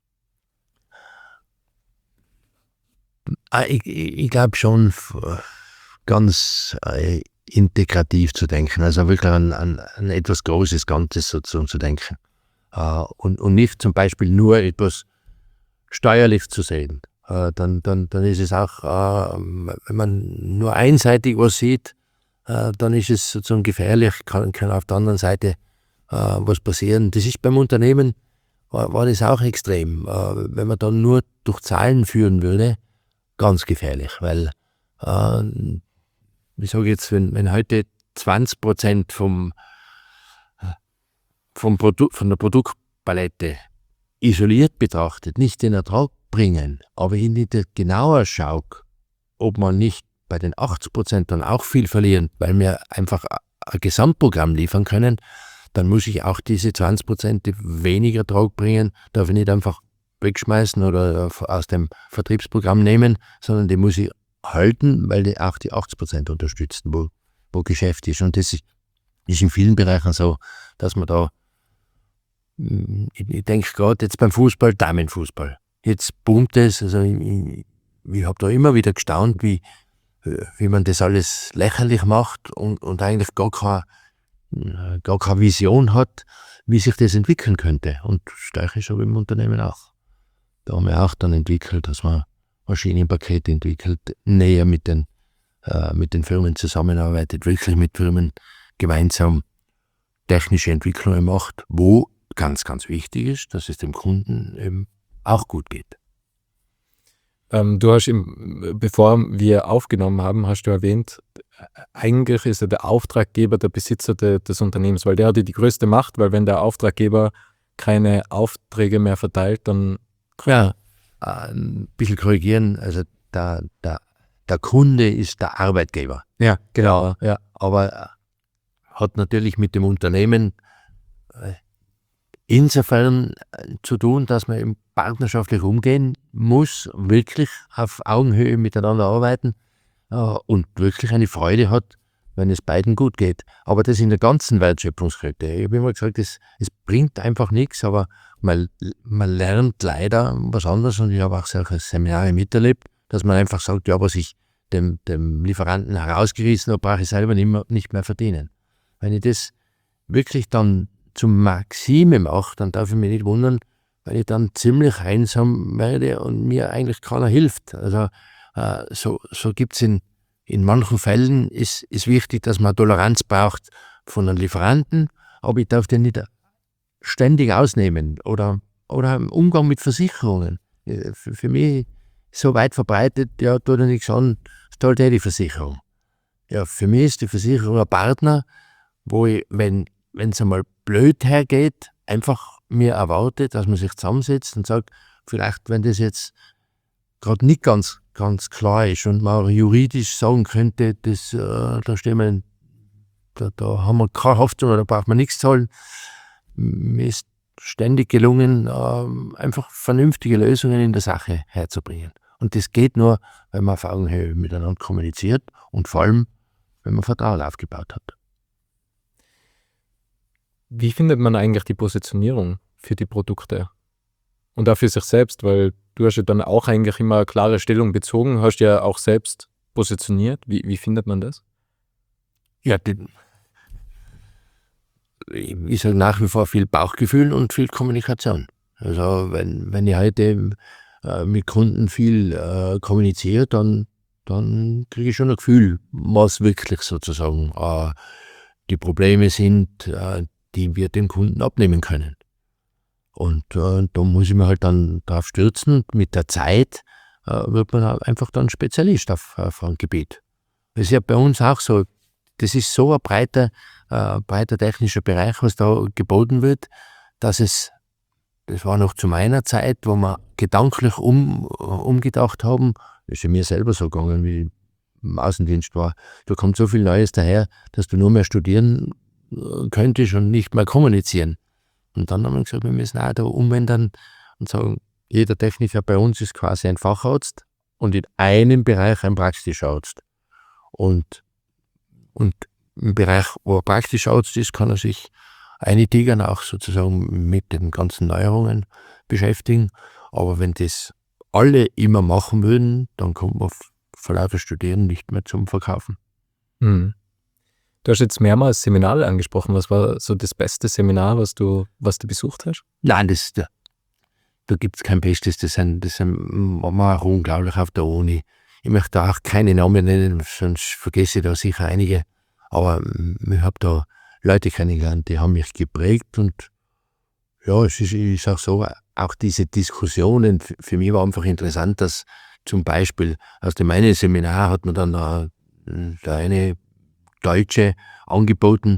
A: Ich glaube schon, ganz integrativ zu denken, also wirklich an etwas Großes, Ganzes sozusagen zu denken. Und nicht zum Beispiel nur etwas steuerlich zu sehen. Dann ist es auch, wenn man nur einseitig was sieht, dann ist es sozusagen gefährlich, kann auf der anderen Seite was passieren. Das ist beim Unternehmen, war das auch extrem. Wenn man dann nur durch Zahlen führen würde, ganz gefährlich, weil ich sage jetzt, wenn heute 20% von der Produktpalette isoliert betrachtet nicht den Ertrag bringen, aber ich nicht genauer schaue, ob man nicht bei den 80% dann auch viel verlieren, weil wir einfach ein Gesamtprogramm liefern können, dann muss ich auch diese 20%, die weniger Ertrag bringen, darf ich nicht einfach wegschmeißen oder aus dem Vertriebsprogramm nehmen, sondern die muss ich halten, weil die auch die 80% unterstützen, wo Geschäft ist. Und das ist in vielen Bereichen so, dass man da, ich denke gerade jetzt beim Fußball, Damenfußball, jetzt boomt es, also ich habe da immer wieder gestaunt, wie man das alles lächerlich macht und eigentlich gar keine Vision hat, wie sich das entwickeln könnte. Und das Gleiche ist aber im Unternehmen auch. Da haben wir auch dann entwickelt, dass man Maschinenpakete entwickelt, näher mit den Firmen zusammenarbeitet, wirklich mit Firmen gemeinsam technische Entwicklungen macht, wo ganz, ganz wichtig ist, dass es dem Kunden eben auch gut geht.
B: Du hast, bevor wir aufgenommen haben, hast du erwähnt, eigentlich ist ja der Auftraggeber der Besitzer des Unternehmens, weil der hat ja die größte Macht, weil wenn der Auftraggeber keine Aufträge mehr verteilt, dann...
A: Ja, ein bisschen korrigieren. Also der Kunde ist der Arbeitgeber.
B: Ja, genau. Ja.
A: Aber hat natürlich mit dem Unternehmen insofern zu tun, dass man eben partnerschaftlich umgehen muss, wirklich auf Augenhöhe miteinander arbeiten und wirklich eine Freude hat, wenn es beiden gut geht. Aber das in der ganzen Wertschöpfungskette. Ich habe immer gesagt, es bringt einfach nichts, aber man lernt leider was anderes und ich habe auch solche Seminare miterlebt, dass man einfach sagt, ja, was ich dem Lieferanten herausgerissen habe, brauche ich selber nicht mehr verdienen. Wenn ich das wirklich dann zum Maxime mache, dann darf ich mich nicht wundern, weil ich dann ziemlich einsam werde und mir eigentlich keiner hilft. Also so gibt es in manchen Fällen ist wichtig, dass man Toleranz braucht von den Lieferanten, aber ich darf den nicht ständig ausnehmen oder im Umgang mit Versicherungen. Für mich so weit verbreitet, ja, tut er nichts an, zahlt die Versicherung. Ja, für mich ist die Versicherung ein Partner, wo ich, wenn es einmal blöd hergeht, einfach mir erwartet, dass man sich zusammensetzt und sagt, vielleicht, wenn das jetzt gerade nicht ganz klar ist und man juridisch sagen könnte, da stehen wir, da haben wir keine Haftung oder da braucht man nichts zahlen. Mir ist ständig gelungen, einfach vernünftige Lösungen in der Sache herzubringen. Und das geht nur, wenn man auf Augenhöhe miteinander kommuniziert und vor allem, wenn man Vertrauen aufgebaut hat.
B: Wie findet man eigentlich die Positionierung für die Produkte? Und auch für sich selbst, weil du hast ja dann auch eigentlich immer eine klare Stellung bezogen, hast ja auch selbst positioniert. Wie findet man das?
A: Ja, ich sage nach wie vor viel Bauchgefühl und viel Kommunikation. Also wenn ich heute mit Kunden viel kommuniziere, dann kriege ich schon ein Gefühl, was wirklich sozusagen die Probleme sind, die wir dem Kunden abnehmen können. Und da muss ich mir halt dann drauf stürzen. Mit der Zeit wird man halt einfach dann Spezialist auf ein Gebiet. Das ist ja bei uns auch so. Das ist so ein breiter technischer Bereich, was da geboten wird, dass das war noch zu meiner Zeit, wo wir gedanklich umgedacht haben, das ist ja mir selber so gegangen, wie ich im Außendienst war. Da kommt so viel Neues daher, dass du nur mehr studieren könntest und nicht mehr kommunizieren. Und dann haben wir gesagt, wir müssen auch da umwenden und sagen, jeder Techniker bei uns ist quasi ein Facharzt und in einem Bereich ein praktischer Arzt. Und im Bereich, wo er praktischer Arzt ist, kann er sich eintigern, auch sozusagen mit den ganzen Neuerungen beschäftigen. Aber wenn das alle immer machen würden, dann kommt man vor lauter Studieren nicht mehr zum Verkaufen.
B: Mhm. Du hast jetzt mehrmals Seminare angesprochen. Was war so das beste Seminar, was du besucht hast?
A: Nein, da gibt es kein Bestes. Das sind auch unglaublich auf der Uni. Ich möchte da auch keine Namen nennen, sonst vergesse ich da sicher einige. Aber ich habe da Leute kennengelernt, die haben mich geprägt und ja, es ist auch so, auch diese Diskussionen, für mich war einfach interessant, dass zum Beispiel aus dem einen Seminar hat mir dann der eine Deutsche angeboten,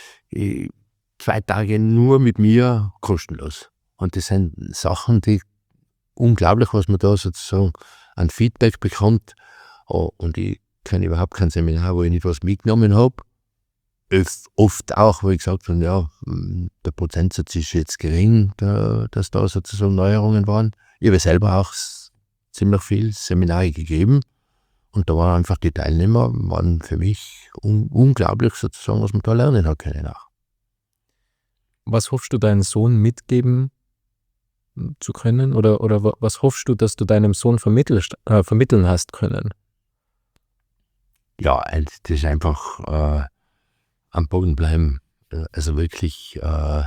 A: 2 Tage nur mit mir kostenlos. Und das sind Sachen, die unglaublich, was man da sozusagen an Feedback bekommt. Und ich kenne überhaupt kein Seminar, wo ich nicht was mitgenommen habe. Oft auch, wo ich gesagt habe, ja, der Prozentsatz ist jetzt gering, dass da sozusagen Neuerungen waren. Ich habe selber auch ziemlich viel Seminare gegeben und da waren einfach die Teilnehmer, waren für mich unglaublich sozusagen, was man da lernen hat können auch.
B: Was hoffst du deinem Sohn mitgeben zu können oder was hoffst du, dass du deinem Sohn vermitteln hast können?
A: Ja, das ist einfach am Boden bleiben, also wirklich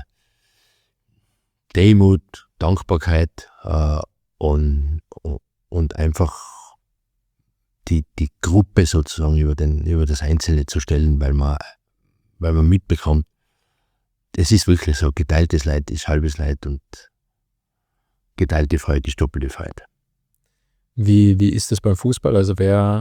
A: Demut, Dankbarkeit und einfach die Gruppe sozusagen über das Einzelne zu stellen, weil man mitbekommt, es ist wirklich so, geteiltes Leid ist halbes Leid und geteilte Freude ist doppelte Freude.
B: Wie ist das beim Fußball? Also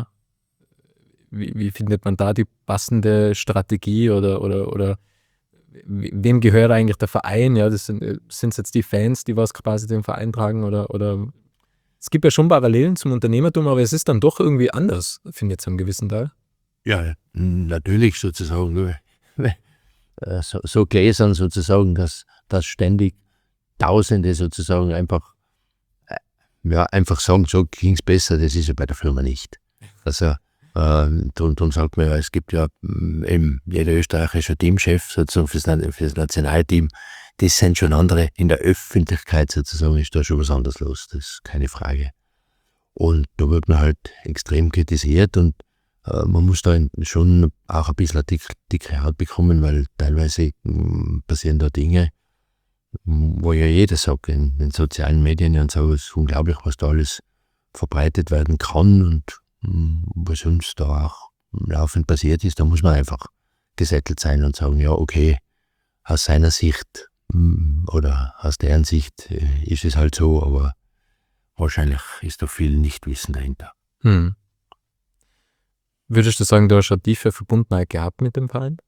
B: wie findet man da die passende Strategie oder wem gehört eigentlich der Verein? Ja, sind es jetzt die Fans, die was quasi den Verein tragen oder? Es gibt ja schon Parallelen zum Unternehmertum, aber es ist dann doch irgendwie anders, finde ich, zu einem gewissen Teil.
A: Ja, natürlich sozusagen. Nur, so Gläsern sozusagen, dass ständig Tausende sozusagen einfach sagen, so ging es besser, das ist ja bei der Firma nicht. Also darum sagt man ja, es gibt ja eben jeder österreichische Teamchef sozusagen fürs Nationalteam, das sind schon andere, in der Öffentlichkeit sozusagen ist da schon was anderes los, das ist keine Frage. Und da wird man halt extrem kritisiert und man muss da schon auch ein bisschen eine dicke Haut bekommen, weil teilweise passieren da Dinge, wo ja jeder sagt, in den sozialen Medien und so, es ist unglaublich, was da alles verbreitet werden kann und was uns da auch laufend passiert ist, da muss man einfach gesettelt sein und sagen, ja, okay, aus seiner Sicht oder aus deren Sicht ist es halt so, aber wahrscheinlich ist da viel Nichtwissen dahinter.
B: Würdest du sagen, du hast eine tiefe Verbundenheit gehabt mit dem Verein?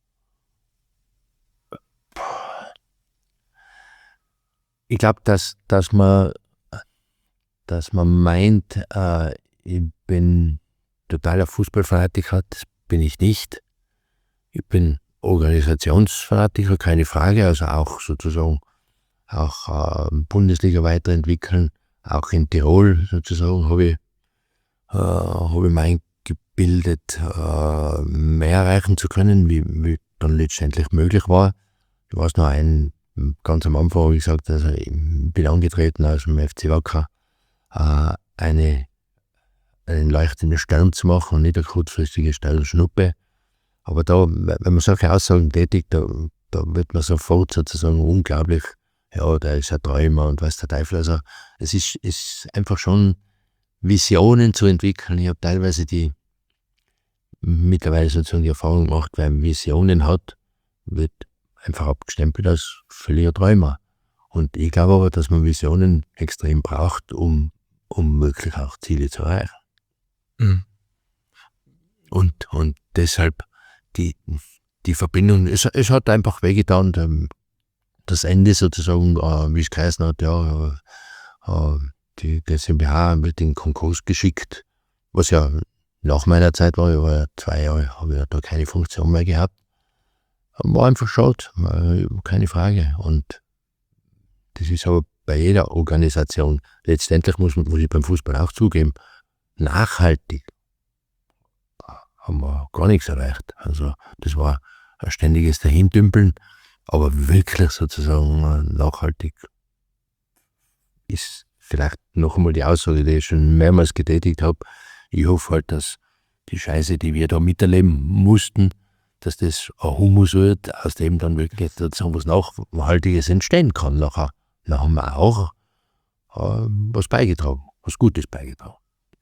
A: Ich glaube, dass man meint, ich bin totaler Fußballfanatiker, das bin ich nicht. Ich bin Organisationsfanatiker, keine Frage, also auch sozusagen Bundesliga weiterentwickeln, auch in Tirol sozusagen habe ich mein gebildet, mehr erreichen zu können, wie dann letztendlich möglich war. Ich weiß noch ganz am Anfang habe ich gesagt, also ich bin angetreten aus dem FC Wacker, einen leuchtenden Stern zu machen und nicht eine kurzfristige Sternschnuppe. Aber da, wenn man solche Aussagen tätigt, da wird man sofort sozusagen unglaublich, ja, der ist ein Träumer und weiß der Teufel. Also es ist einfach schon Visionen zu entwickeln. Ich habe teilweise mittlerweile sozusagen die Erfahrung gemacht, wer Visionen hat, wird einfach abgestempelt als völliger Träumer. Und ich glaube aber, dass man Visionen extrem braucht, um wirklich auch Ziele zu erreichen. Und deshalb die Verbindung, es hat einfach wehgetan, das Ende sozusagen, wie es geheißen hat, ja, die GmbH wird in den Konkurs geschickt, was ja nach meiner Zeit war, ich war ja 2 Jahre, habe ich da keine Funktion mehr gehabt. War einfach schade, keine Frage. Und das ist aber bei jeder Organisation, letztendlich muss ich beim Fußball auch zugeben, nachhaltig haben wir gar nichts erreicht. Also das war ein ständiges Dahindümpeln, aber wirklich sozusagen nachhaltig ist vielleicht noch einmal die Aussage, die ich schon mehrmals getätigt habe. Ich hoffe halt, dass die Scheiße, die wir da miterleben mussten, dass das ein Humus wird, aus dem dann wirklich so was Nachhaltiges entstehen kann. Nachher haben wir auch was beigetragen, was Gutes beigetragen.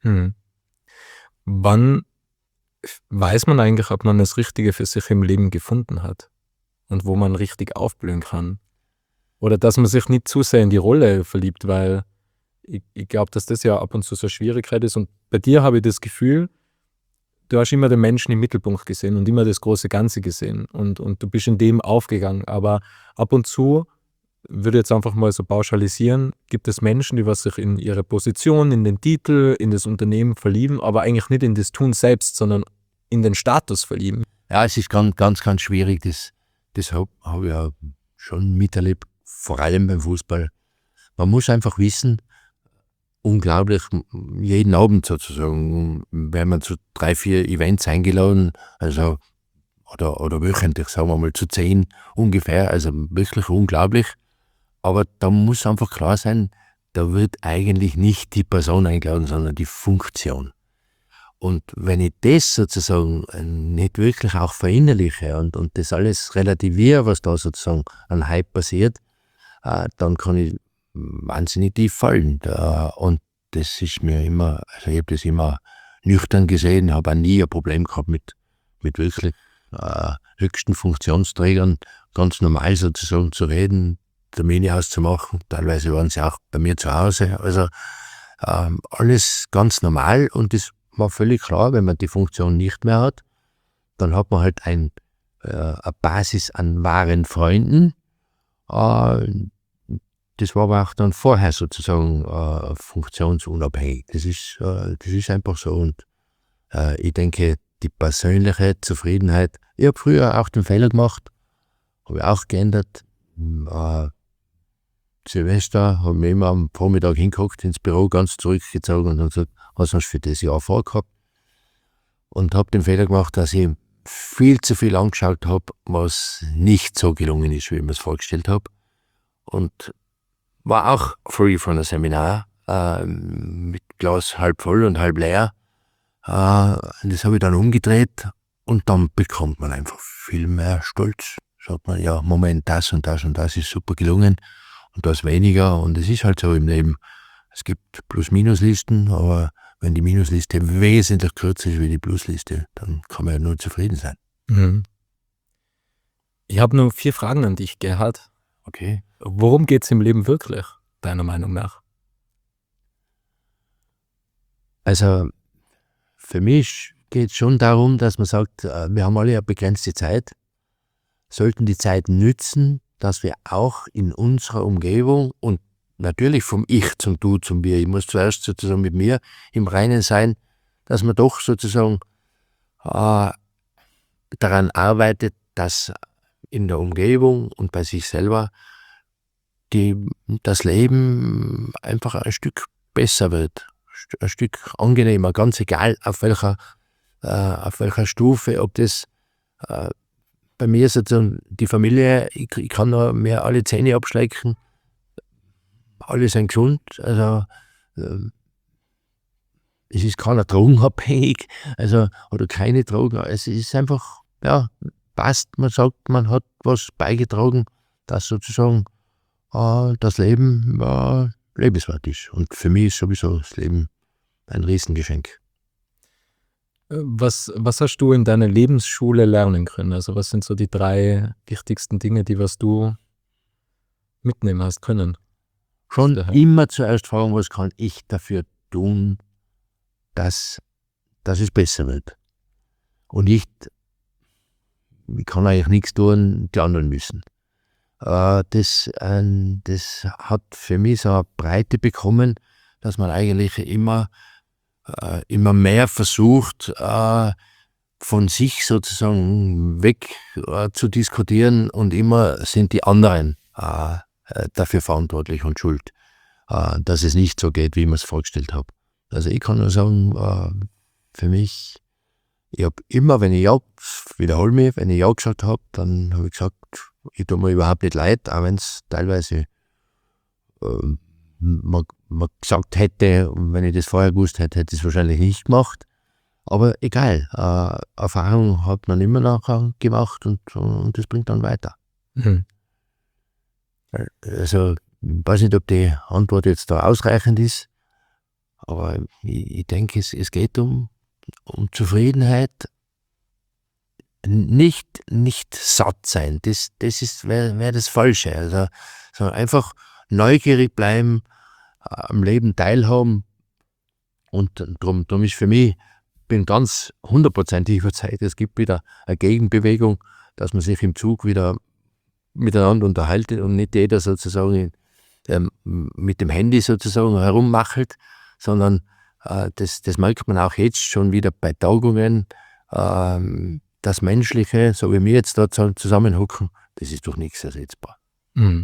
B: Wann weiß man eigentlich, ob man das Richtige für sich im Leben gefunden hat und wo man richtig aufblühen kann? Oder dass man sich nicht zu sehr in die Rolle verliebt, weil ich glaube, dass das ja ab und zu so eine Schwierigkeit ist. Und bei dir habe ich das Gefühl, du hast immer den Menschen im Mittelpunkt gesehen und immer das große Ganze gesehen und du bist in dem aufgegangen. Aber ab und zu, würde jetzt einfach mal so pauschalisieren, gibt es Menschen, die was sich in ihre Position, in den Titel, in das Unternehmen verlieben, aber eigentlich nicht in das Tun selbst, sondern in den Status verlieben.
A: Ja, es ist ganz, ganz schwierig. Das habe ich ja schon miterlebt, vor allem beim Fußball. Man muss einfach wissen, unglaublich, jeden Abend sozusagen, werden wir zu 3, 4 Events eingeladen, also oder wöchentlich, sagen wir mal zu 10 ungefähr, also wirklich unglaublich. Aber da muss einfach klar sein, da wird eigentlich nicht die Person eingeladen, sondern die Funktion. Und wenn ich das sozusagen nicht wirklich auch verinnerliche und das alles relativiere, was da sozusagen an Hype passiert, dann kann ich wahnsinnig tief fallen. Und das ist mir immer, also ich habe das immer nüchtern gesehen, habe auch nie ein Problem gehabt mit wirklich höchsten Funktionsträgern, ganz normal sozusagen zu reden, Termine auszumachen. Teilweise waren sie auch bei mir zu Hause. Also alles ganz normal und das war völlig klar, wenn man die Funktion nicht mehr hat, dann hat man halt eine Basis an wahren Freunden, das war aber auch dann vorher sozusagen funktionsunabhängig. Das ist einfach so. Und ich denke, die persönliche Zufriedenheit, ich habe früher auch den Fehler gemacht, habe ich auch geändert. Silvester habe ich mich immer am Vormittag hingeguckt, ins Büro ganz zurückgezogen und dann gesagt, was hast du für das Jahr vorgehabt? Und habe den Fehler gemacht, dass ich viel zu viel angeschaut habe, was nicht so gelungen ist, wie ich mir es vorgestellt habe. Und war auch früh von einem Seminar mit Glas halb voll und halb leer. Das habe ich dann umgedreht und dann bekommt man einfach viel mehr Stolz. Sagt man, ja, Moment, das und das und das ist super gelungen und das weniger. Und es ist halt so im Leben. Es gibt Plus-Minus-Listen, aber wenn die Minusliste wesentlich kürzer ist wie die Plusliste, dann kann man ja nur zufrieden sein.
B: Mhm. Ich habe nur 4 Fragen an dich, Gerhard.
A: Okay.
B: Worum geht es im Leben wirklich, deiner Meinung nach?
A: Also für mich geht es schon darum, dass man sagt, wir haben alle eine begrenzte Zeit, sollten die Zeit nützen, dass wir auch in unserer Umgebung und natürlich vom Ich zum Du zum Wir, ich muss zuerst sozusagen mit mir im Reinen sein, dass man doch sozusagen daran arbeitet, dass in der Umgebung und bei sich selber das Leben einfach ein Stück besser wird, ein Stück angenehmer, ganz egal auf welcher Stufe, ob das bei mir sozusagen die Familie, ich kann noch mehr alle Zähne abschlecken, alle sind gesund, also es ist keiner drogenabhängig, also oder keine Drogen, es ist einfach, ja, passt, man sagt, man hat was beigetragen, dass sozusagen das Leben lebenswert ist. Und für mich ist sowieso das Leben ein Riesengeschenk.
B: Was hast du in deiner Lebensschule lernen können? Also was sind so die 3 wichtigsten Dinge, was du mitnehmen hast können?
A: Schon immer zuerst fragen, was kann ich dafür tun, dass es besser wird. Und ich kann eigentlich nichts tun, die anderen müssen. Das hat für mich so eine Breite bekommen, dass man eigentlich immer mehr versucht, von sich sozusagen weg zu diskutieren und immer sind die anderen dafür verantwortlich und schuld, dass es nicht so geht, wie ich mir es vorgestellt habe. Also ich kann nur sagen, für mich, ich habe immer, wenn ich wiederhole mich, wenn ich Ja gesagt habe, dann habe ich gesagt, ich tue mir überhaupt nicht leid, auch wenn es teilweise man gesagt hätte, und wenn ich das vorher gewusst hätte, hätte ich es wahrscheinlich nicht gemacht. Aber egal, Erfahrung hat man immer nachher gemacht und das bringt dann weiter.
B: Mhm.
A: Also ich weiß nicht, ob die Antwort jetzt da ausreichend ist, aber ich denke, es geht um Zufriedenheit, nicht satt sein, das wäre das Falsche, also sondern einfach neugierig bleiben, am Leben teilhaben und drum ist für mich, bin ganz 100% überzeugt, es gibt wieder eine Gegenbewegung, dass man sich im Zug wieder miteinander unterhalten und nicht jeder sozusagen mit dem Handy sozusagen herummachelt, sondern das merkt man auch jetzt schon wieder bei Tagungen, das Menschliche, so wie wir jetzt da zusammenhocken, das ist durch nichts ersetzbar.
B: Mhm.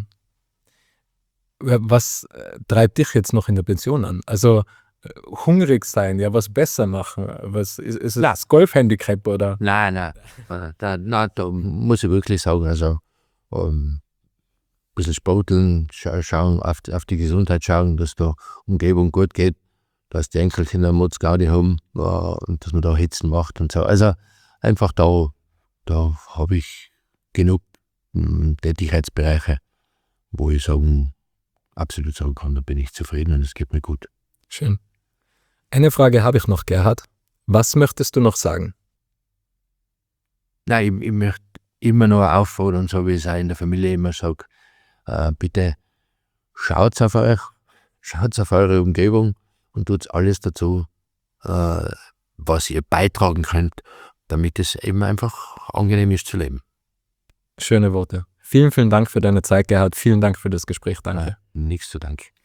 B: Was treibt dich jetzt noch in der Pension an? Also hungrig sein, ja, was besser machen, ist es das Golfhandicap oder?
A: Nein, da muss ich wirklich sagen, also ein bisschen sporteln, schauen, auf die Gesundheit schauen, dass der Umgebung gut geht, dass die Enkelkinder Mutz Gaudi haben und dass man da Hitzen macht und so. Also einfach da habe ich genug Tätigkeitsbereiche, wo ich absolut sagen kann, da bin ich zufrieden und es geht mir gut.
B: Schön. Eine Frage habe ich noch, Gerhard. Was möchtest du noch sagen?
A: Nein, ich möchte immer noch auffordern, so wie ich es auch in der Familie immer sage, bitte schaut auf euch, schaut auf eure Umgebung und tut alles dazu, was ihr beitragen könnt, damit es eben einfach angenehm ist zu leben.
B: Schöne Worte. Vielen, vielen Dank für deine Zeit, Gerhard. Vielen Dank für das Gespräch. Danke.
A: Nichts zu danken.